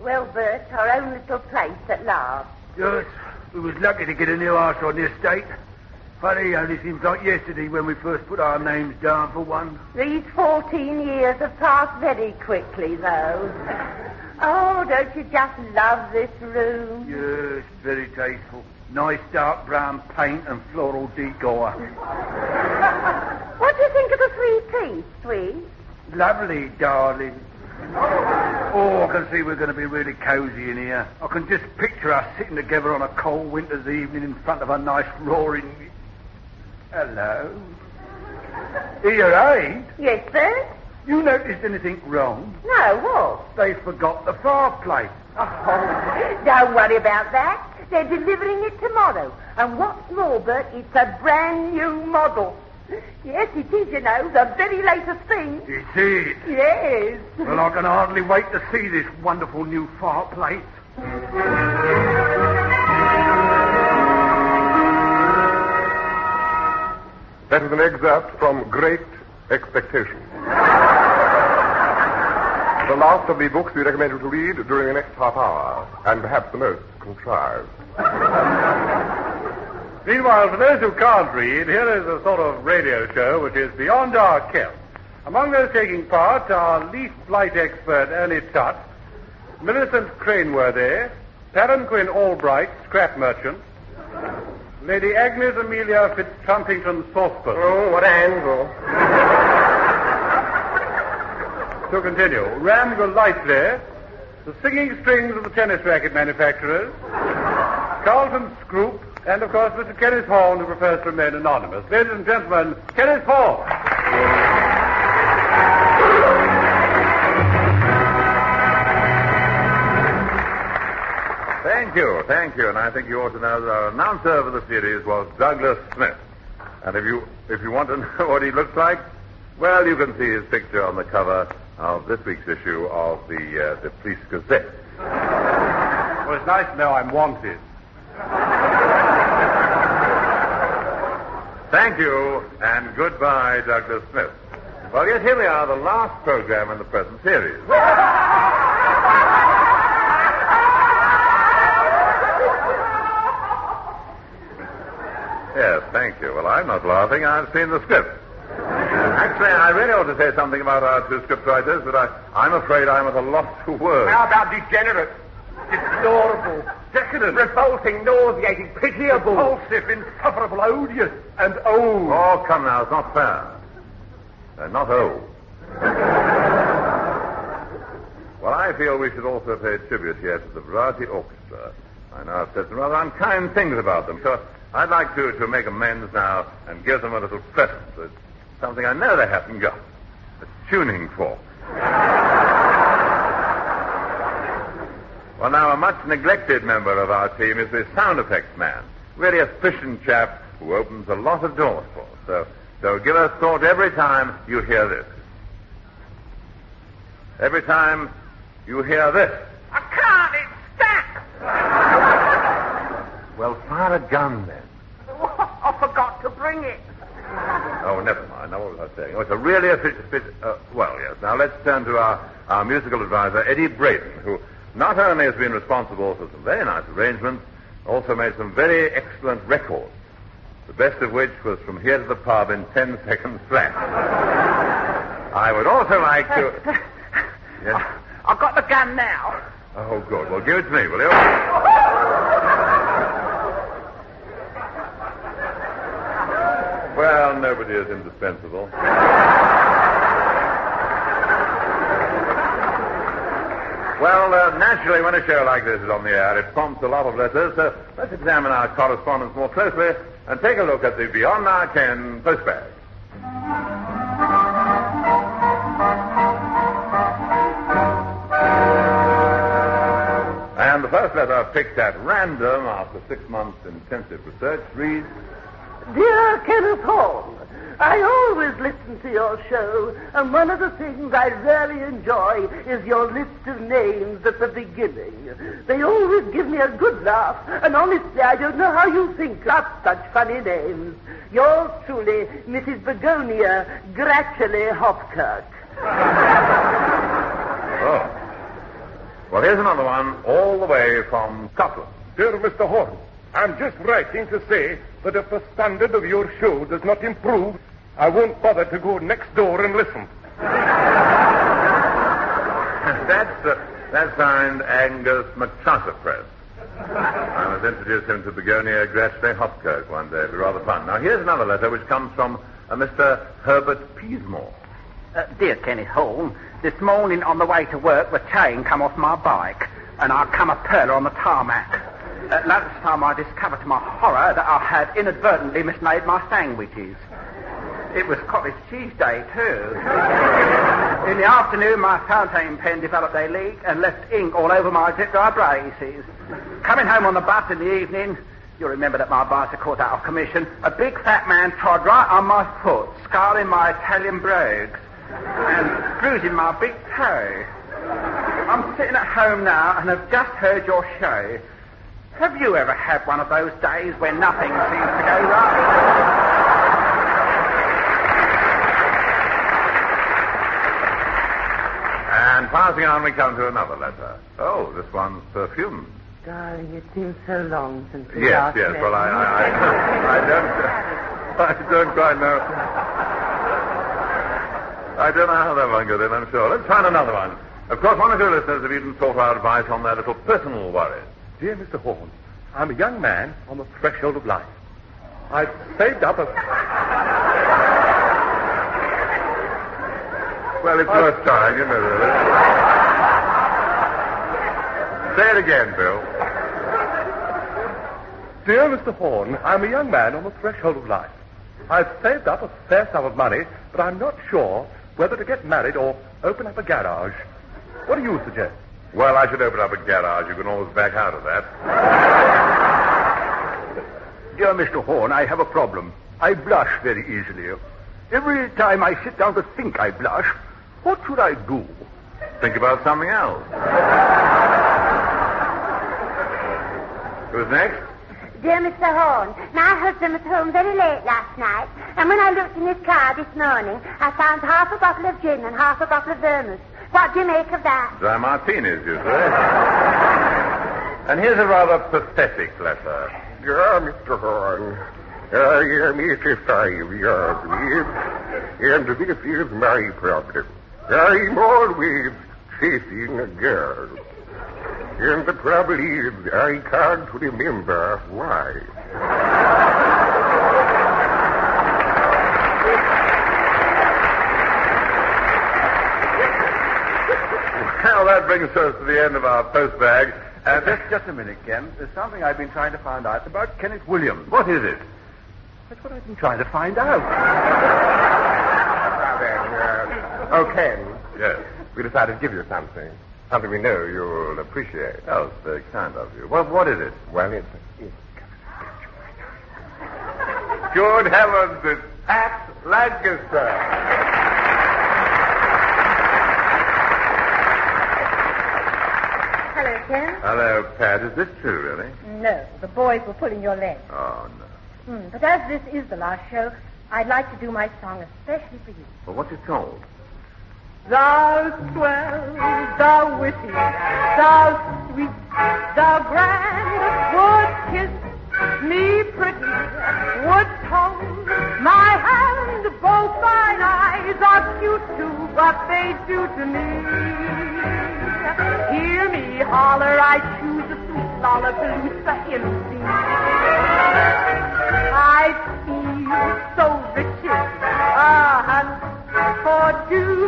Well, Bert, our own little place at last. Yes, we was lucky to get a new house on the estate. Funny, only seems like yesterday when we first put our names down for one. These 14 years have passed very quickly, though. Oh, don't you just love this room? Yes, very tasteful. Nice dark brown paint and floral decor. What do you think of the three-piece, sweet? Lovely, darling. Oh, I can see we're going to be really cosy in here. I can just picture us sitting together on a cold winter's evening in front of a nice roaring... Hello? Here, eh? Yes, Bert? You noticed anything wrong? No, what? They forgot the fireplace. Oh, don't worry about that. They're delivering it tomorrow. And what's more, Bert, it's a brand new model. Yes, it is, you know, the very latest thing. It is? Yes. Well, I can hardly wait to see this wonderful new fireplace. That is an excerpt from Great Expectations. The last of the books we recommend you to read during the next half hour, and perhaps the most contrived. Meanwhile, for those who can't read, here is a sort of radio show which is beyond our ken. Among those taking part are leaf blight expert Ernie Tutt, Millicent Craneworthy, Palanquin Albright, scrap merchant, Lady Agnes Amelia Fitztrumpington Saucepan. Oh, what an angle. To continue, Ram Golightly, the singing strings of the tennis racket manufacturers, Carlton Scroop, and, of course, Mr. Kenneth Horn, who prefers to remain anonymous. Ladies and gentlemen, Kenneth Horn. Thank you. And I think you ought to know that our announcer for the series was Douglas Smith. And if you want to know what he looks like, well, you can see his picture on the cover of this week's issue of the Police Gazette. Well, it's nice to know I'm wanted. Thank you, and goodbye, Douglas Smith. Well, yes, here we are, the last program in the present series. Yes, thank you. Well, I'm not laughing. I've seen the script. Actually, I really ought to say something about our two scriptwriters, but I'm afraid I'm at a loss for words. How about degenerate? Deplorable, decadent, revolting, nauseating, pitiable, repulsive, insufferable, odious, and old. Oh, come now, it's not fair. They're not old. Well, I feel we should also pay tribute here to the Variety Orchestra. I know I've said some rather unkind things about them, so I'd like to make amends now and give them a little present. It's something I know they haven't got. A tuning fork. Well, now, a much neglected member of our team is the sound effects man. Really efficient chap who opens a lot of doors for us. So give us thought every time you hear this. Every time you hear this. I can't, it's stuck. Well, fire a gun then. I forgot to bring it. Oh, never mind. Now, what was I saying? Oh, it's a really efficient... well, yes. Now, let's turn to our musical advisor, Eddie Braden, who not only has been responsible for some very nice arrangements, also made some very excellent records, the best of which was From Here to the Pub in 10 seconds flat. I would also like to... Yes? I've got the gun now. Oh, good. Well, give it to me, will you? Well, nobody is indispensable. Well, naturally, when a show like this is on the air, it prompts a lot of letters, so let's examine our correspondence more closely and take a look at the Beyond Our Ken postbag. And the first letter, picked at random after 6 months' intensive research, reads, Dear Kenneth Horn, I always listen to your show, and one of the things I really enjoy is your list of names at the beginning. They always give me a good laugh, and honestly, I don't know how you think up such funny names. Yours truly, Mrs. Begonia Gradually Hopkirk. Oh. Well, here's another one all the way from Scotland. Dear Mr. Horn, I'm just writing to say that if the standard of your show does not improve, I won't bother to go next door and listen. That's signed Angus McChusserpress. I was introduced him to Begonia Gretchen Hopkirk one day. It'd be rather fun. Now, here's another letter which comes from Mr. Herbert Peasmore. Dear Kenneth Horn, this morning on the way to work, the chain come off my bike, and I come a perler on the tarmac. At lunchtime, I discovered to my horror that I had inadvertently mismade my sandwiches. It was cottage cheese day, too. In the afternoon, my fountain pen developed a leak and left ink all over my zip-dry braces. Coming home on the bus in the evening, you'll remember that my bicycle's out of commission, a big fat man trod right on my foot, scarring my Italian brogues and bruising my big toe. I'm sitting at home now and have just heard your show. Have you ever had one of those days when nothing seems to go right? And passing on, we come to another letter. Oh, this one's perfumed. Darling, it's been so long since we Yes. last met. Well, I don't quite know. I don't know how that one got in, I'm sure. Let's find another one. Of course, one of your listeners have even sought our advice on their little personal worries. Dear Mr. Horn, I'm a young man on the threshold of life. I've saved up a... Well, it's worth trying, you know. Say it again, Bill. Dear Mr. Horn, I'm a young man on the threshold of life. I've saved up a fair sum of money, but I'm not sure whether to get married or open up a garage. What do you suggest? Well, I should open up a garage. You can always back out of that. Dear Mr. Horn, I have a problem. I blush very easily. Every time I sit down to think I blush, what should I do? Think about something else. Who's next? Dear Mr. Horn, my husband was home very late last night, and when I looked in his car this morning, I found half a bottle of gin and half a bottle of vermouth. What do you make of that? Dry martinis, you say? And here's a rather pathetic letter. Dear Mr. Horn, I am 85 years old, and this is my problem. I'm always chasing a girl. And the trouble is, I can't remember why. Well, that brings us to the end of our post bag. Just a minute, Ken. There's something I've been trying to find out about Kenneth Williams. What is it? That's what I've been trying to find out. Ken. Yes. We decided to give you something. Something we know you'll appreciate. Oh, it's very kind of you. What is it? Well, it's Good heavens, it's Pat Lancaster. Hello, Ken. Hello, Pat. Is this true, really? No, the boys were pulling your leg. Oh, no. But as this is the last show, I'd like to do my song especially for you. Well, what's it called? Thou swell, thou witty, thou sweet, thou grand, would kiss me pretty, would hold my hand, both thine eyes are cute too, what they do to me. Hear me holler, I choose a sweet lollapalooza in thee. I feel so rich in for two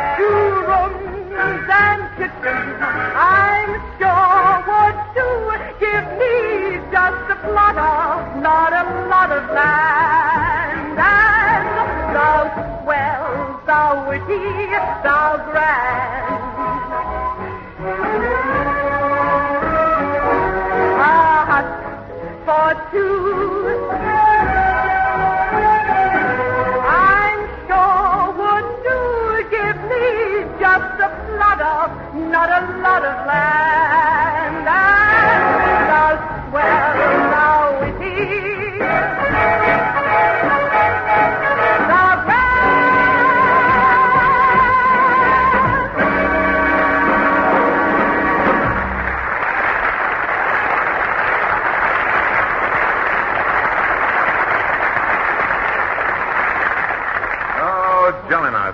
rooms and kitchens, I'm sure would do. Give me just a plot of, not a lot of land. And thou swell, thou witty, thou grand.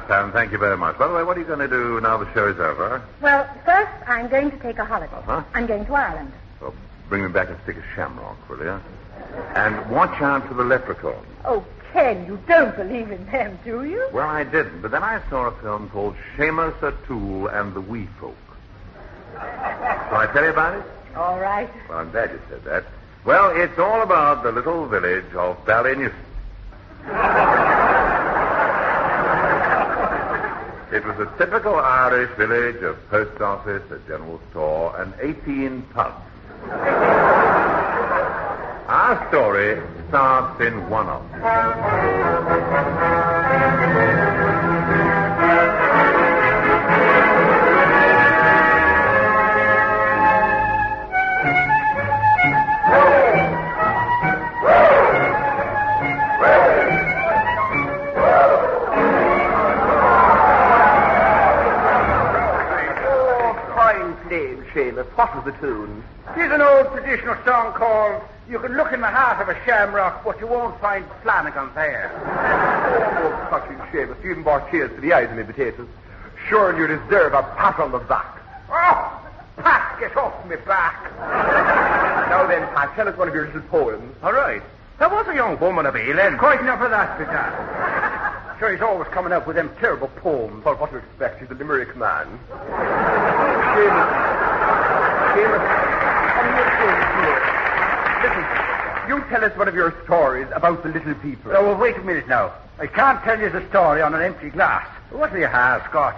enough, Pam. Thank you very much. By the way, what are you going to do now the show is over? Well, first, I'm going to take a holiday. Uh-huh. I'm going to Ireland. Well, bring me back a stick of shamrock, will you? And watch out for the leprechauns. Oh, Ken, you don't believe in them, do you? Well, I didn't, but then I saw a film called Seamus O'Toole and the Wee Folk. Shall I tell you about it? All right. Well, I'm glad you said that. Well, it's all about the little village of Ballyneuston. It was a typical Irish village of post office, a general store, and 18 pubs. Our story starts in one of them. Seamus, what was the tune? Here's an old traditional song called You Can Look in the Heart of a Shamrock, but you won't find Flanagan there. Oh, fucking Seamus, you even bought cheers for the eyes and the potatoes. Sure, you deserve a pat on the back. Oh, Pat, get off me back. Now then, Pat, tell us one of your little poems. All right. There was a young woman of Ealing. Quite enough of that, Peter. Sure, he's always coming up with them terrible poems. Well, what do you expect? He's a Limerick man. Seamus, listen, you tell us one of your stories about the little people. Oh, well, wait a minute now. I can't tell you the story on an empty glass. What do you have, Scotch?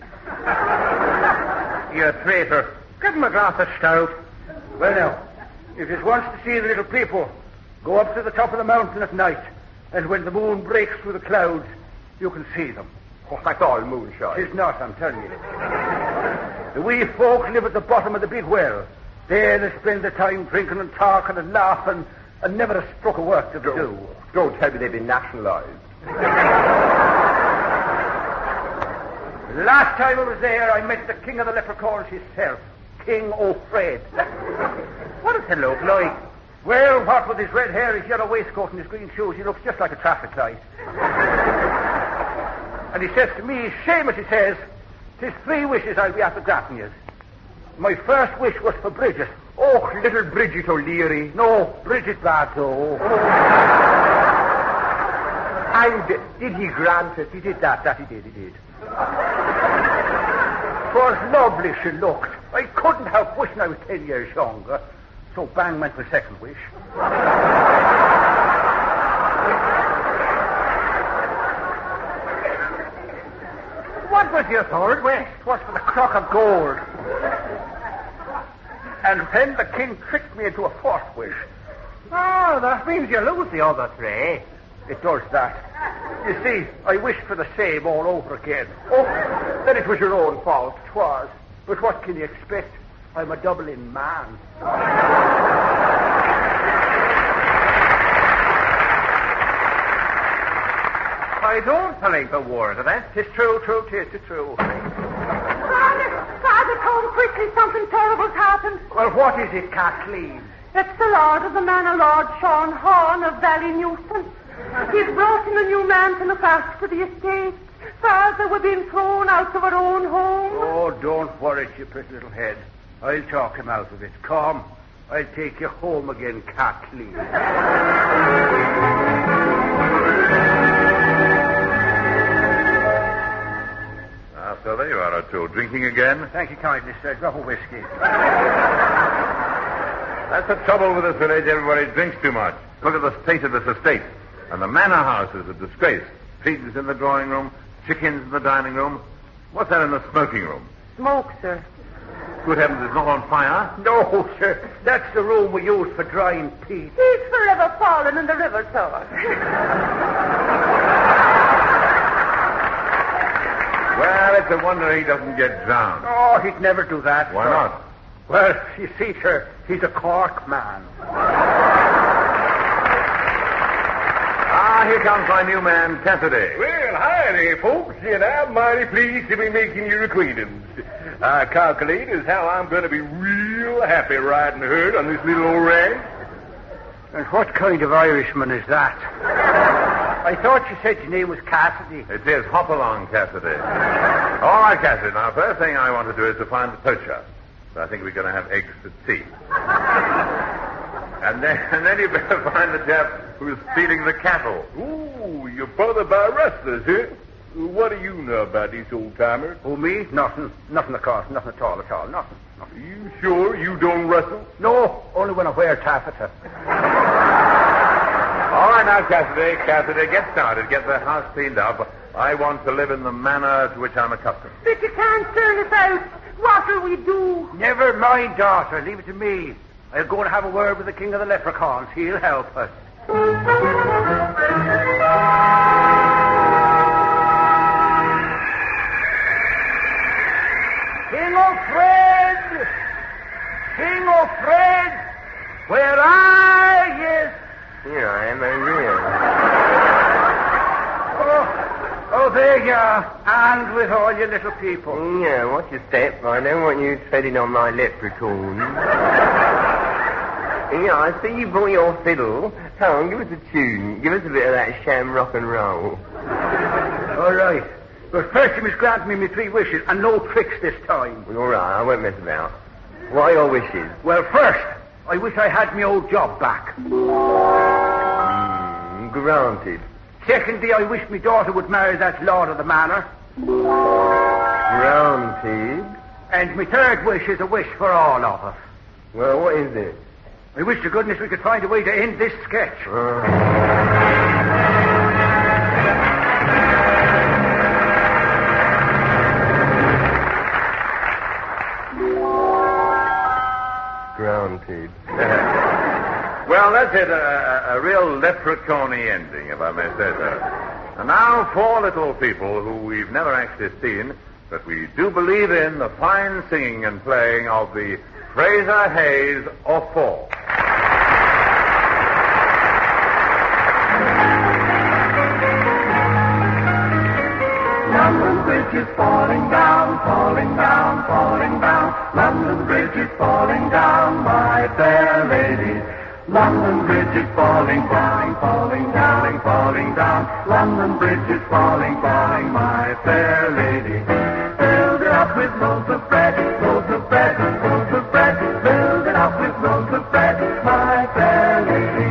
You're a traitor. Give him a glass of stout. Well, now, if you wants to see the little people, go up to the top of the mountain at night, and when the moon breaks through the clouds, you can see them. Oh, that's all moonshine. It's not, I'm telling you. The wee folk live at the bottom of the big well. There they spend their time drinking and talking and laughing and never a stroke of work to do. Don't tell me they've been nationalised. Last time I was there, I met the king of the leprechauns himself, King O'Fred. What does he look like? Well, what with his red hair, his yellow waistcoat and his green shoes, he looks just like a traffic light. And he says to me, Seamus, he says, "'Tis 3 wishes I'll be after granting you. My first wish was for Bridget." Oh, little Bridget O'Leary. No, Bridget Bardot. And did he grant it? He did that he did. 'Twas lovely she looked. I couldn't help wishing I was 10 years younger. So bang went my second wish. What was your third wish? 'Twas for the crock of gold. And then the king tricked me into a fourth wish. Oh, that means you lose the other 3. It does that. You see, I wished for the same all over again. Oh, then it was your own fault. 'Twas. But what can you expect? I'm a Dublin man. I don't believe a word of it. 'Tis true, 'tis true. Father, come quickly, something terrible's happened. Well, what is it, Kathleen? It's the Lord of the Manor, Lord Sean Horn of Ballyneuston. He's brought in a new man to look after the estate. Father, we're being thrown out of our own home. Oh, don't worry, you pretty little head. I'll talk him out of it. Come, I'll take you home again, Kathleen. So there you are, O'Toole. Drinking again? Thank you kindly, sir. Drop of whiskey. That's the trouble with this village. Everybody drinks too much. Look at the state of this estate. And the manor house is a disgrace. Pigs in the drawing room, chickens in the dining room. What's that in the smoking room? Smoke, sir. Good heavens, it's not on fire? No, sir. That's the room we use for drying peat. He's forever fallen in the river, sir. Well, it's a wonder he doesn't get drowned. Oh, he'd never do that. Why sir. not? Well, you see, sir, he's a Cork man. Here comes my new man, Cassidy. Well, hi there, folks, and I'm mighty pleased to be making your acquaintance. I calculate as how I'm going to be real happy riding herd on this little old ranch. And what kind of Irishman is that? I thought you said your name was Cassidy. It is Hopalong Cassidy. All right, Cassidy. Now, first thing I want to do is to find the poacher. So I think we're going to have eggs to tea. And then you better find the chap who's feeding the cattle. Ooh, you're bothered by rustlers, huh? What do you know about these old-timers? Oh, me? Nothing. Nothing, of course. Nothing at all. Nothing. You sure you don't rustle? No, only when I wear taffeta. All right, now, Cassidy, get started. Get the house cleaned up. I want to live in the manner to which I'm accustomed. But you can't turn us out. What'll we do? Never mind, daughter. Leave it to me. I'll go and have a word with the king of the leprechauns. He'll help us. King O'Fred! King O'Fred! Where are you? Here I am, Andrea. Oh, there you are. And with all your little people. Yeah, watch your step. I don't want you treading on my leprechaun. Yeah, I see you brought your fiddle. Come on, give us a tune. Give us a bit of that sham rock and roll. All right. But first you must grant me my 3 wishes, and no tricks this time. Well, all right, I won't mess about. What are your wishes? Well, first, I wish I had my old job back. Granted. Secondly, I wish my daughter would marry that lord of the manor. Granted. And my third wish is a wish for all of us. Well, what is it? I wish to goodness we could find a way to end this sketch. Granted. Well, that's it. A real leprechaun-y ending, if I may say so. And now, 4 little people who we've never actually seen, but we do believe in the fine singing and playing of the Fraser Hayes of 4. London Bridge is falling down, falling down, falling down. London Bridge is falling down, my fair lady. London Bridge is falling, falling, falling down, falling down. London Bridge is falling, falling, my fair lady. Build it up with loads of bread, loads of bread, loads of bread. Build it up with loads of bread, my fair lady.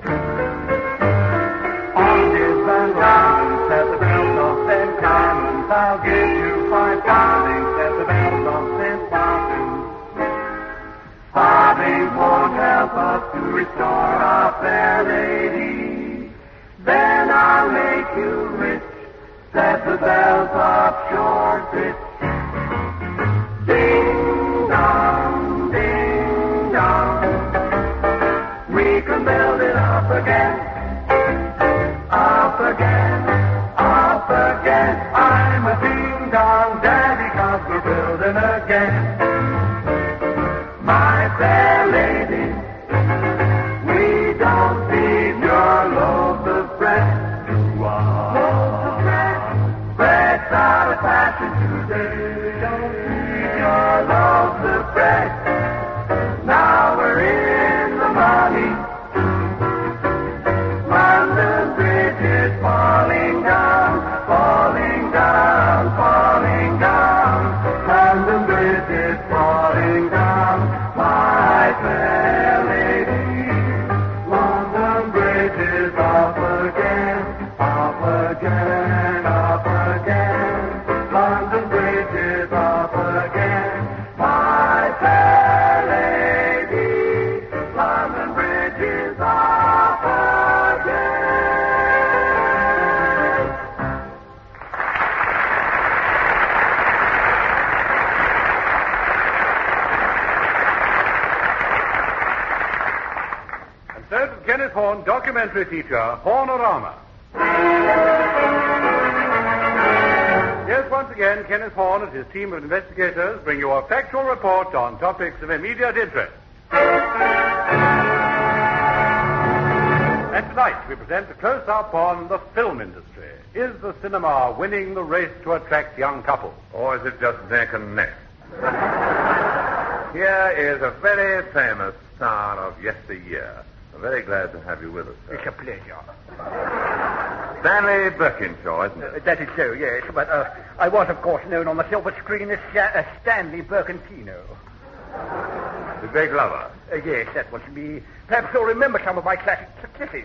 On this and down, set the bells off them cannons. I'll give you 5 farthings, set the bells off them farthings. Farthings won't help us to restore our fair lady. Then I'll make you rich, set the bells of Shoreditch. Ding dong, ding dong. We can build it up again, up again, up again. I'm a ding dong daddy 'cause we're building again. My fair lady, we don't need your loaves of bread. Loaves of bread, bread's out of fashion today. We don't need your loaves of bread. Now we're in the money. London Bridge is falling down, falling down, falling down. London Bridge is falling down, my fair lady. London Bridge is up again, up again, up again. London Bridge is up again, my fair lady. London Bridge is up again. And so to Kenneth Horne documentary feature, Hornorama. Yes, once again, Kenneth Horne and his team of investigators bring you a factual report on topics of immediate interest. And tonight we present a close-up on the film industry. Is the cinema winning the race to attract young couples? Or is it just neck and neck? Here is a very famous star of yesteryear. I'm very glad to have you with us, sir. It's a pleasure. Stanley Birkinshaw, isn't it? That is so, yes. But I was, of course, known on the silver screen as Stanley Birkentino. The big lover. Yes, that was me. Perhaps you'll remember some of my classic successes.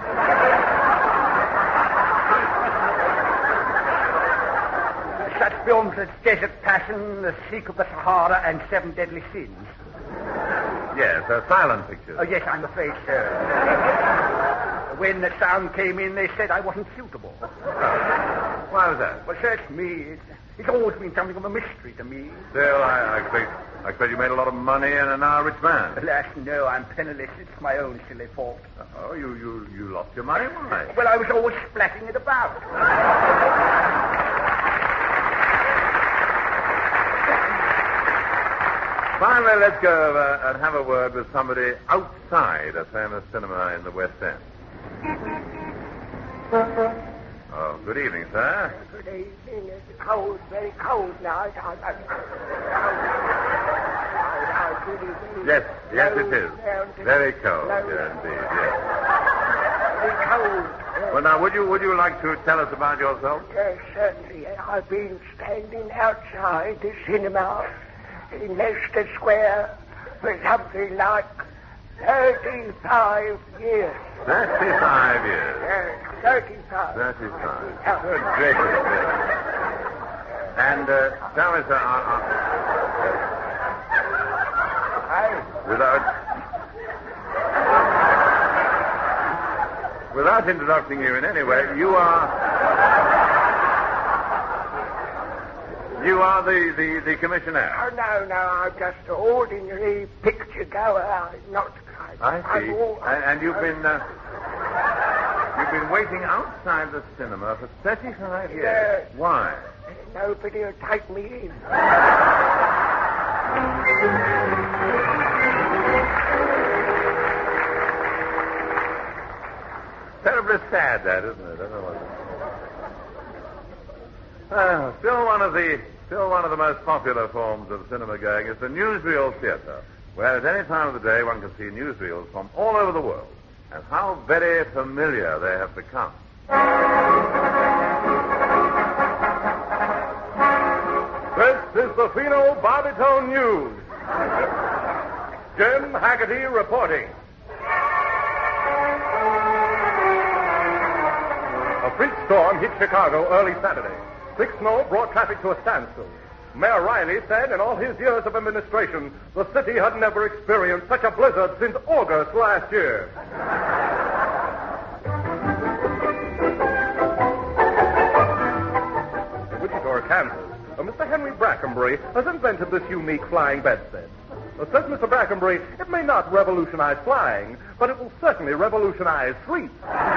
Such films as Desert Passion, The Seek of the Sahara, and Seven Deadly Sins. Yes, silent pictures. Oh, yes, I'm afraid so. When the sound came in, they said I wasn't suitable. Why was that? Well, search me. It's always been something of a mystery to me. Still, I expect you made a lot of money and are now a rich man. Alas, no, I'm penniless. It's my own silly fault. Oh, you lost your money? Why? Well, I was always splatting it about. Finally, let's go over and have a word with somebody outside a famous cinema in the West End. Oh, good evening, sir. Good evening. It's cold, very cold night. Yes, it is. Very cold, indeed, yes. Very cold. Well, now, would you like to tell us about yourself? Yes, certainly. I've been standing outside the cinema in Leicester Square for something like 35 years. 35 years? Yes, 35. 35. Good gracious. And tell me, sir, without interrupting you in any way, you are the commissioner. Oh, no, I'm just an ordinary picture goer, not... I see. And you've been waiting outside the cinema for 35 years. Yes. Why? Nobody will take me in. Terribly sad, that, isn't it? I don't know what... Still one of the most popular forms of cinema going is the newsreel theatre, where at any time of the day one can see newsreels from all over the world, and how very familiar they have become. This is the Fino Barbitone News. Jim Haggerty reporting. A freak storm hit Chicago early Saturday. Thick snow brought traffic to a standstill. Mayor Riley said in all his years of administration, the city had never experienced such a blizzard since August last year. In Wichita, Kansas, Mr. Henry Brackenbury has invented this unique flying bedstead. Says Mr. Brackenbury, it may not revolutionize flying, but it will certainly revolutionize sleep.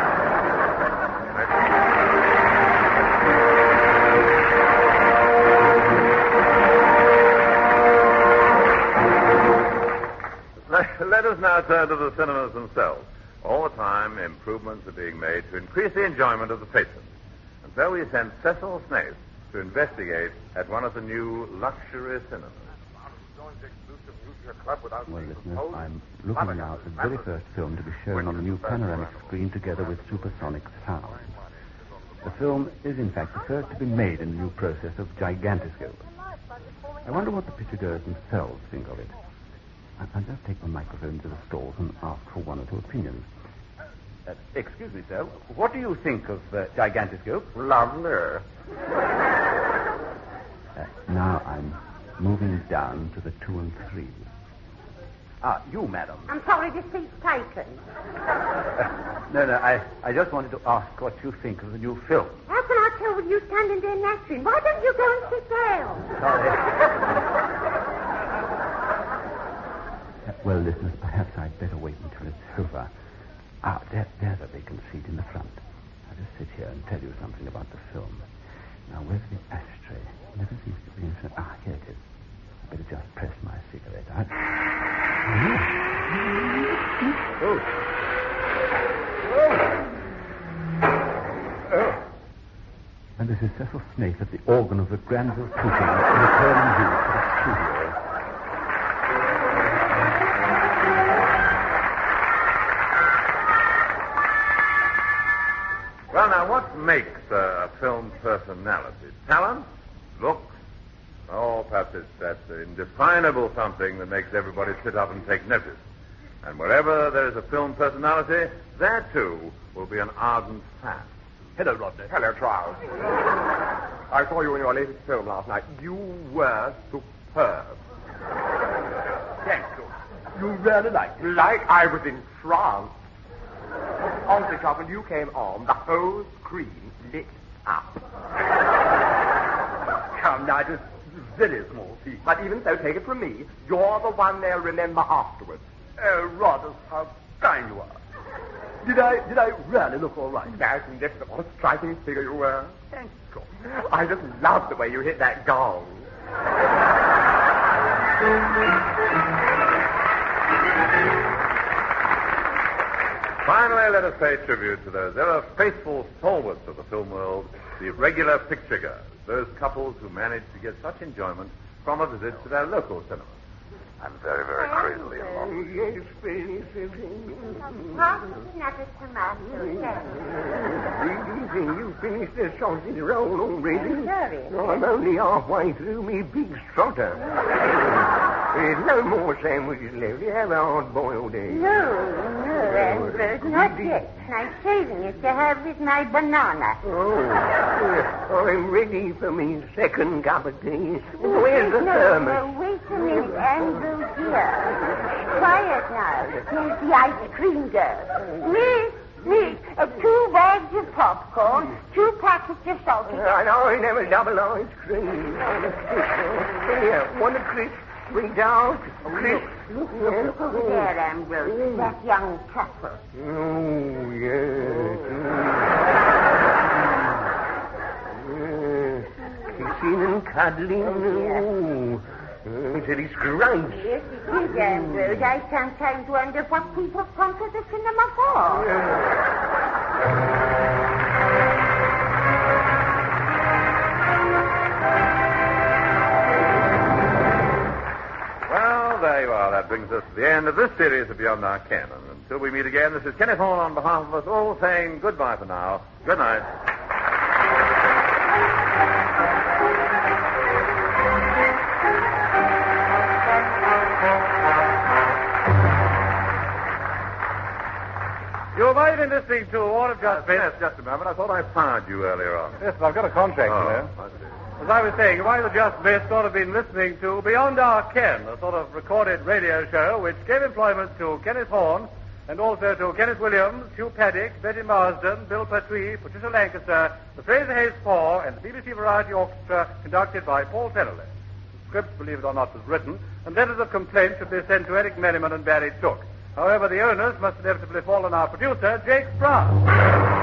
Let us now turn to the cinemas themselves. All the time, improvements are being made to increase the enjoyment of the patrons. And so we sent Cecil Snaith to investigate at one of the new luxury cinemas. Well, listeners, I'm looking now at the very first film to be shown on the new panoramic screen together with supersonic sound. The film is, in fact, the first to be made in the new process of gigantoscope. I wonder what the picturegoers themselves think of it. I'll just take the microphone to the stalls and ask for one or two opinions. Excuse me, sir. What do you think of gigantoscope? Lovely. Now I'm moving down to the 2 and 3. You, madam. I'm sorry, the seat's taken. No, I just wanted to ask what you think of the new film. How can I tell with you standing there nattering? Why don't you go and sit down? Sorry. Well, listeners, perhaps I'd better wait until it's over. There's a vacant seat in the front. I'll just sit here and tell you something about the film. Now, where's the ashtray? It never seems to be in... here it is. I better just press my cigarette. And this is Cecil Snaith at the organ of the Granville Tooting, returning you to the studio. Well, now, Now, what makes a film personality? Talent? Looks? Oh, perhaps it's that indefinable something that makes everybody sit up and take notice. And wherever there is a film personality, there, too, will be an ardent fan. Hello, Rodney. Hello, Charles. I saw you in your latest film last night. You were superb. Thank you. You really liked it. Like I was in France. Honestly, Charles, when you came on, the whole screen lit up. Come now, it was very small piece. But even so, take it from me, you're the one they'll remember afterwards. Oh, Rod, how kind you are. Did I really look all right? Magnificent. What a striking figure you were. Thank you. I just love the way you hit that gong. Finally, let us pay tribute to those ever faithful stalwarts of the film world, the regular picture goers, those couples who manage to get such enjoyment from a visit to their local cinema. I'm very, very crazily in love. Yes, very. Another tomato, yes. You finished the sausage roll already? I'm sorry. No, I'm only halfway through me big trotter. There's no more sandwiches left. You have a hard-boiled egg. No, Ambrose, not yet. I'm saving it to have with my banana. Oh, I'm ready for me second cup of tea. Where's the thermos? No, wait a minute, Ambrose, here. Quiet now. Here's the ice cream girl. Miss, 2 bags of popcorn, 2 packets of salted. I know I never double ice cream. Here, 1 crisp. 3 down. Look over there, Ambrose. That young couple. Oh, yes. Kissing and cuddling. It's a disgrace. Yes, it is, Ambrose. I sometimes wonder what people come to the cinema for. There you are. That brings us to the end of this series of Beyond Our Ken. And until we meet again, this is Kenneth Horne on behalf of us all saying goodbye for now. Good night. You might have been listening to All of Just Best. Yes, just a moment. I thought I fired you earlier on. Yes, but I've got a contract, you know. As I was saying, you might have just missed or have been listening to Beyond Our Ken, a sort of recorded radio show which gave employment to Kenneth Horne and also to Kenneth Williams, Hugh Paddock, Betty Marsden, Bill Pertwee, Patricia Lancaster, the Fraser Hayes Four, and the BBC Variety Orchestra conducted by Paul Tennerley. The script, believe it or not, was written, and letters of complaint should be sent to Eric Merriman and Barry Took. However, the owners must inevitably fall on our producer, Jake Brown.